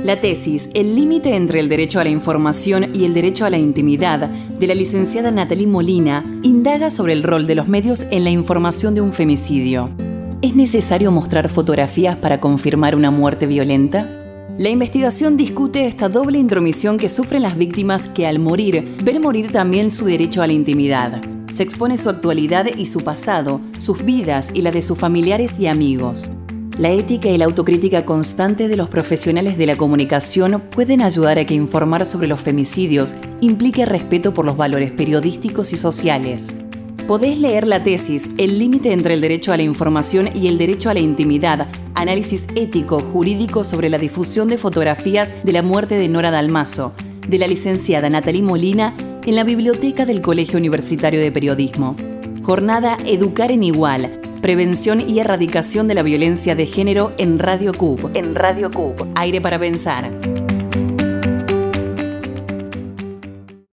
La tesis El límite entre el derecho a la información y el derecho a la intimidad, de la licenciada Natalie Molina, indaga sobre el rol de los medios en la información de un femicidio. ¿Es necesario mostrar fotografías para confirmar una muerte violenta? La investigación discute esta doble intromisión que sufren las víctimas que al morir ven morir también su derecho a la intimidad. Se expone su actualidad y su pasado, sus vidas y la de sus familiares y amigos. La ética y la autocrítica constante de los profesionales de la comunicación pueden ayudar a que informar sobre los femicidios implique respeto por los valores periodísticos y sociales. Podés leer la tesis El límite entre el derecho a la información y el derecho a la intimidad, análisis ético jurídico sobre la difusión de fotografías de la muerte de Nora Dalmazo, de la licenciada Natalie Molina, en la biblioteca del Colegio Universitario de Periodismo. Jornada Educar en Igual. Prevención y erradicación de la violencia de género en Radio CUB. Aire para pensar.